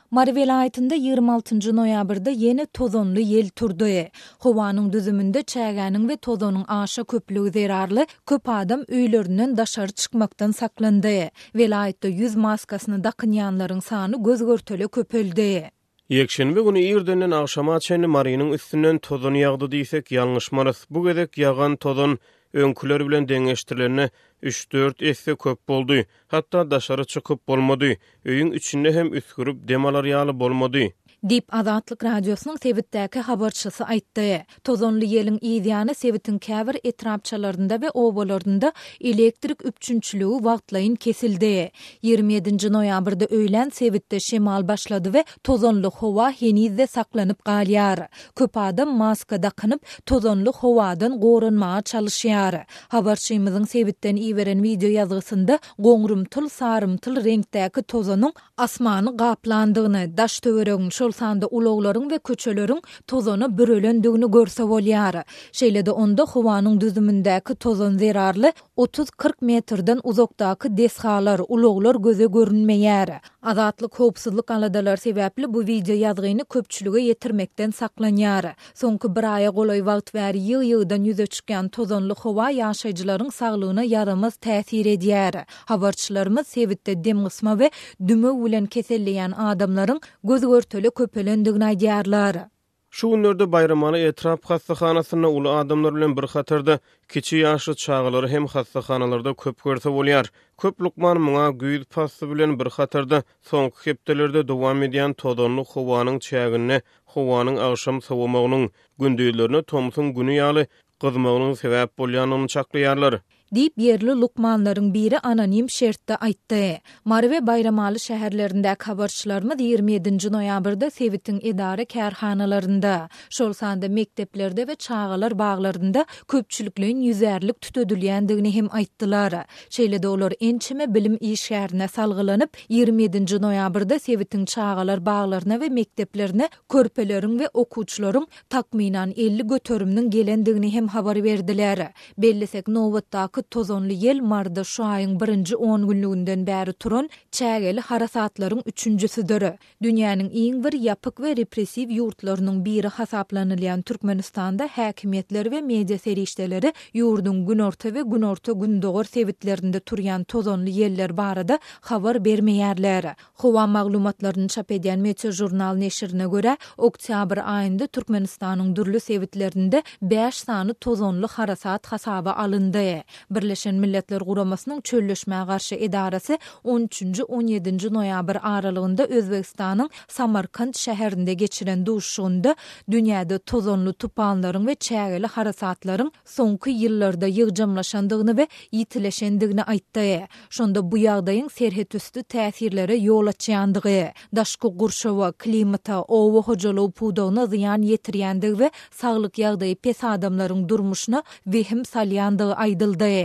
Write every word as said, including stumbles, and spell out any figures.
Mari vilayetinde ýygrima altyncy noýabrda ýene tozonly ýel turdy. Howanyň düzüminde çägäniň we tozonyň aşa köplügi zerarly, köp adam öýlerinden daşary çykmakdan saklandy. Vilayetde ýüz maskasyny dakynýanlaryň sany göz görtele köpeldi. Ýekşenbe güni ýerdenden agşama çenli Marynyň üstünden tozon ýagdy diýsek ýalňyşmarys. Bu gezek ýagan tozon öňküler bilen deňeşdirilene üç dört esse köp boldy. Hatda daşary çykyp bolmady. Öýüň içinde hem üskürüp demalar ýaly bolmady. Dip Azatlyk radiosynyň Sewitdäki habarçysy aýtdy. Tozonly ýeliň ýygyny Sewitin käbir etrapçalarynda we obalarynda elektrik üpçünçlügi wagtlaýyn kesildi. ýygrima ýedinji noýabrda öýlen Sewitde şemal başlady we tozonly howa henizde saklanyp galýar. Köp adam maska dakanyp tozonly howadan gorunmaga çalışýar. Habarçymyzyň Sewitden iýeren video ýazgysynda goňrumtyl sarymtyl reňkdäki tozonyň asmany gaplandygyny, daş töweregiň şol sanda ulaglaryň we köçeleriň tozony börelendigini görse bolýar. Şeýlede onda howanyň düzümindäki tozon zerarly otuz kırk metrden uzakdaky deshalar, ulaglar göze görünmeýär. Azatlyk howpsuzlyk aladalar sebäpli bu video ýazgyny köpçülüge ýetirmekden saklanýar. Soňky bir aýa golay wagt bäri ýyg-ýygdan ýüze çykýan tozonly howa ýaşaýjylaryň saglygyna yaramaz täsir edýär. Habarçylarymyz Sewitde dem gysma we düme bilen keselleýän adamlaryň göz görteli köpelendigini aýdýarlar. Şu günlerde bayramaly etrap hastahanasyna uly adamlar bilen bir hatarda kiçi ýaşly çağlary hem hastahanalarda köp görse bolýar. Köp lukman muňa güýz pasy bilen bir hatarda soňky hepdelerde dowam edýän tozonly howanyň çägine, howanyň agşam sowamagynyň gündüzlerini Tomsun güni ýaly gyzmagynyň sebäp bolýanyny çaklaýarlar. Dip yerli lukmanlaryň biri anonim şertde aýtdy. Marwe bayramaly şäherlerindäki habarçylarymyz ýygrima ýedinji noýabrda Sewitin edara kärhanalarynda, şol sanda mekteplerde we çağalar baglarynda köpçülikliň ýüzärlik tütödülýändigini hem aýtdylar. Şeýlede olar ençime bilim işgärine salgylanyp ýygrima ýedinji noýabrda Sewitin çağalar baglaryna we mekteplerine körpeleriň we okuwçylaryň takminan elli götörümniň gelendigini hem habar berdiler. Bellisek nowatdaky tozonly ýel marda şu aýyň birinji on günlüginden bäri turan çägeli harasatlaryň üçünjüsidir. Dünýäniň iň bir ýapyk we repressiw ýurtlarynyň biri hasaplanylýan Türkmenistanda häkimetler we media serişdeleri ýurdun günorta we günorta gündogor Sewitlerinde turýan tozonly ýeller barada habar bermeýärler. Howa maglumatlaryny çap edýän Meteor jurnal neşrine görä, oktyabr aýynda Türkmenistanyň dürli Sewitlerinde beş sany tozonly harasat hasaba alyndy. Birleşen Milletler Guramasının çölleşmeye karşı edarası on üçünji on ýedinji noýabr aralygynda Özbekistanyň Samarkand şäherinde geçiren duşşugynda dünýäde tozonly tupanlaryň we çägeli harasatlaryň soňky ýyllarda ýygjamlaşandygyny we ýitileşendigini aýtdy. Şonda bu ýagdaýyň serhet üstü täsirlere ýol açýandygy, daşky gurşawa, klimata, owa hojalygy pudagyna zyan ýetirýändigi we saglyk ýagdaýy pes adamlaryň durmuşyna wehim salýandygy aýdyldy.